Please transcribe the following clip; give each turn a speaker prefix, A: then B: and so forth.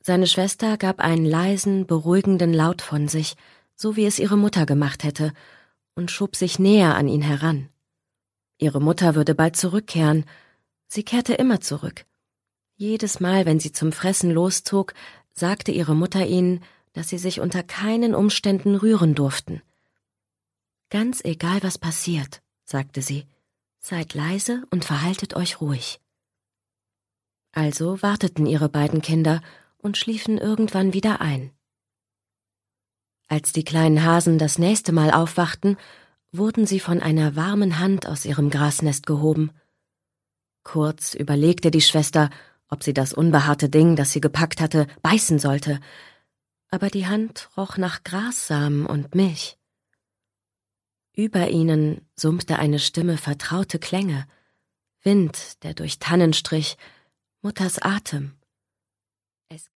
A: Seine Schwester gab einen leisen, beruhigenden Laut von sich, so wie es ihre Mutter gemacht hätte, und schob sich näher an ihn heran. Ihre Mutter würde bald zurückkehren. Sie kehrte immer zurück. Jedes Mal, wenn sie zum Fressen loszog, sagte ihre Mutter ihnen, dass sie sich unter keinen Umständen rühren durften. »Ganz egal, was passiert«, sagte sie, »seid leise und verhaltet euch ruhig.« Also warteten ihre beiden Kinder und schliefen irgendwann wieder ein. Als die kleinen Hasen das nächste Mal aufwachten, wurden sie von einer warmen Hand aus ihrem Grasnest gehoben. Kurz überlegte die Schwester, ob sie das unbehaarte Ding, das sie gepackt hatte, beißen sollte, aber die Hand roch nach Grassamen und Milch. Über ihnen summte eine Stimme vertraute Klänge, Wind, der durch Tannen strich, Mutters Atem.